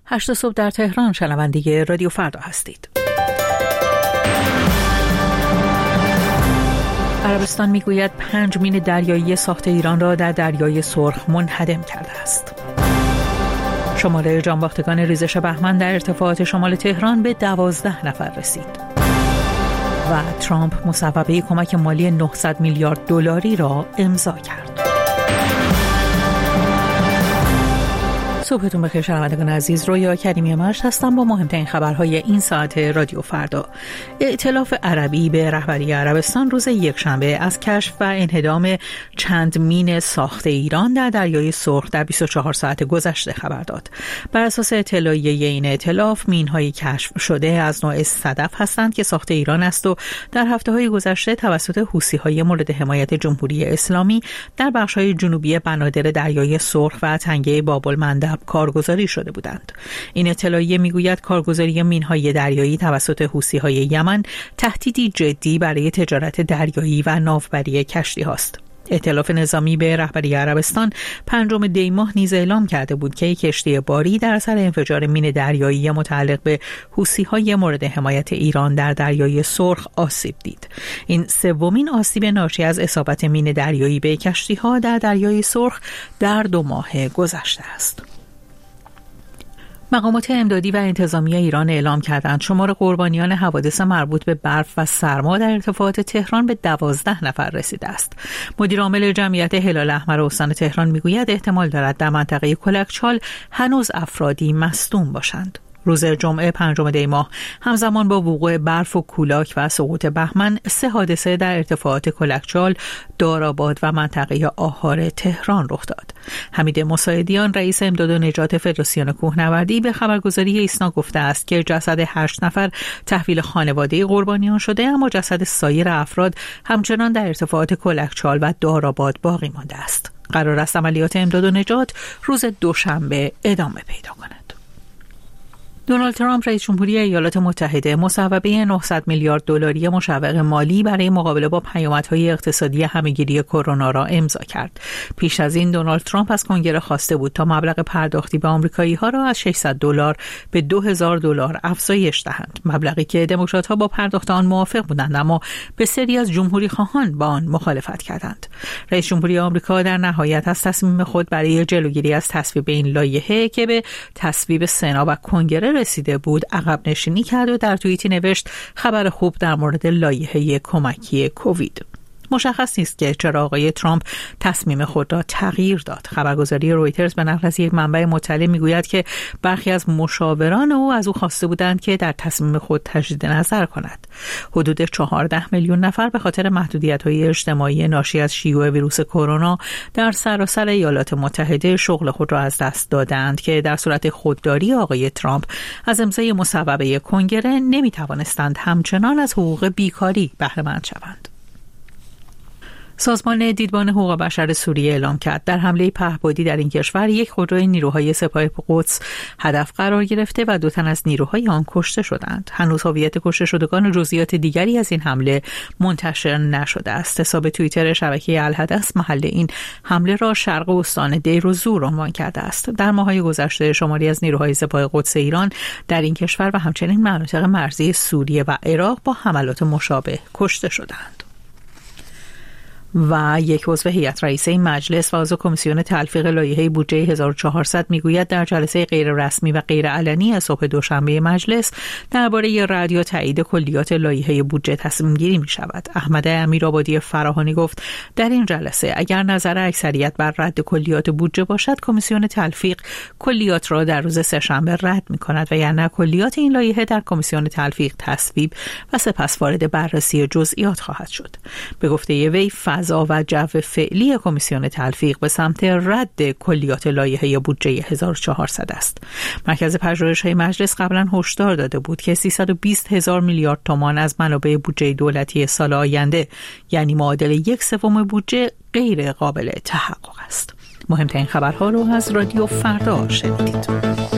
8 صبح در تهران شنونده رادیو فردا هستید. عربستان میگوید 5 مین دریایی ساخت ایران را در دریای سرخ منهدم کرده است. شمار جانباختگان ریزش بهمن در ارتفاعات شمال تهران به 12 نفر رسید. و ترامپ مصوبه کمک مالی 900 میلیارد دلاری را امضا کرد. صبحتون بخیر شنوندگان عزیز، رویا کریمی مشت هستم با مهمترین خبرهای این ساعت رادیو فردا. ائتلاف عربی به رهبری عربستان روز یکشنبه از کشف و انهدام چند مین ساخت ایران در دریای سرخ در 24 ساعت گذشته خبر داد. بر اساس اطلاعیه این ائتلاف، مین‌های کشف شده از نوع صدف هستند که ساخت ایران است و در هفته‌های گذشته توسط حوثی‌های مورد حمایت جمهوری اسلامی در بخش‌های جنوبی بنادر دریای سرخ و تنگه باب‌المندب کارگزاری شده بودند. این اطلاعیه میگوید کارگزاری مین‌های دریایی توسط حوثی‌های یمن تهدیدی جدی برای تجارت دریایی و ناوبری کشتی هاست. ائتلاف نظامی به رهبری عربستان 5 دی ماه نیز اعلام کرده بود که یک کشتی باری در اثر انفجار مین دریایی متعلق به حوثی‌های مورد حمایت ایران در دریای سرخ آسیب دید. این سومین آسیب ناشی از اصابت مین دریایی به کشتی‌ها در دریای سرخ در 2 ماه گذشته است. مقامات امدادی و انتظامی ایران اعلام کردند شمار قربانیان حوادث مربوط به برف و سرما در ارتفاعات تهران به 12 نفر رسیده است. مدیر عامل جمعیت هلال احمر استان تهران میگوید احتمال دارد در منطقه کلکچال هنوز افرادی مصدوم باشند. روز جمعه 5 دی ماه همزمان با وقوع برف و کولاک و سقوط بهمن 3 حادثه در ارتفاعات کلکچال، دارآباد و منطقه آهار تهران رخ داد. حمید مساعدیان رئیس امداد و نجات فدراسیون کوهنوردی به خبرگزاری ایسنا گفته است که جسد 8 نفر تحویل خانواده قربانیان شده، اما جسد سایر افراد همچنان در ارتفاعات کلکچال و دارآباد باقی مانده است. قرار است عملیات امداد و نجات روز دوشنبه ادامه پیدا کند. دونالد ترامپ رئیس جمهوری ایالات متحده مصوبه 900 میلیارد دلاری مشوق مالی برای مقابله با پیامدهای اقتصادی همه‌گیری کرونا را امضا کرد. پیش از این دونالد ترامپ از کنگره خواسته بود تا مبلغ پرداختی به آمریکایی‌ها را از $600 به $2000 افزایش دهند. مبلغی که دموکرات‌ها با پرداخت آن موافق بودند، اما بسیاری از جمهوری‌خواهان با آن مخالفت کردند. رئیس جمهوری آمریکا در نهایت از تصمیم خود برای جلوگیری از تصویب این لایحه که به تصویب سنا و کنگره رسیده بود عقب نشینی کرد و در توییتی نوشت خبر خوب در مورد لایحه کمکی کووید. مشخص نیست که چرا آقای ترامپ تصمیم خود را تغییر داد. خبرگزاری رویترز به نقل از یک منبع مطلع میگوید که برخی از مشاوران او از او خواسته بودند که در تصمیم خود تجدید نظر کند. حدود 14 میلیون نفر به خاطر محدودیت‌های اجتماعی ناشی از شیوع ویروس کرونا در سراسر ایالات متحده شغل خود را از دست دادند که در صورت خودداری آقای ترامپ از امضای مصوبه کنگره نمی‌توانستند همچنان از حقوق بیکاری بهره مند شوند. سازمان دیدبان حقوق بشر سوریه اعلام کرد در حمله پهپادی در این کشور یک خودروی نیروهای سپاه قدس هدف قرار گرفته و 2 تن از نیروهای آن کشته شدند. هنوز هویت کشته شدگان و جزئیات دیگری از این حمله منتشر نشده است. حساب توییتر شبکه الحدث محل این حمله را شرق استان دیر و زور عنوان کرده است. در ماه‌های گذشته شماری از نیروهای سپاه قدس ایران در این کشور و همچنین مناطق مرزی سوریه و عراق با حملات مشابه کشته شدند. و یک عضو هیئت رئیسه مجلس و عضو کمیسیون تلفیق لایحه بودجه 1400 میگوید در جلسه غیر رسمی و غیر علنی صبح دوشنبه مجلس درباره رد یا تایید کلیات لایحه بودجه تصمیم گیری می شود. احمد امیرآبادی فراهانی گفت در این جلسه اگر نظر اکثریت بر رد کلیات بودجه باشد، کمیسیون تلفیق کلیات را در روز سه‌شنبه رد می کند و یا نه کلیات این لایحه در کمیسیون تلفیق تصویب و سپس وارد بررسی جزئیات خواهد شد. به گفته وی فضا و جو فعلی کمیسیون تلفیق به سمت رد کلیات لایحه بودجه 1400 است. مرکز پژوهش‌های مجلس قبلا هشدار داده بود که 320,000 میلیارد تومان از منابع بودجه دولتی سال آینده، یعنی معادل 1/3 بودجه، غیر قابل تحقق است. مهمترین خبرها رو از رادیو فردا شنیدید.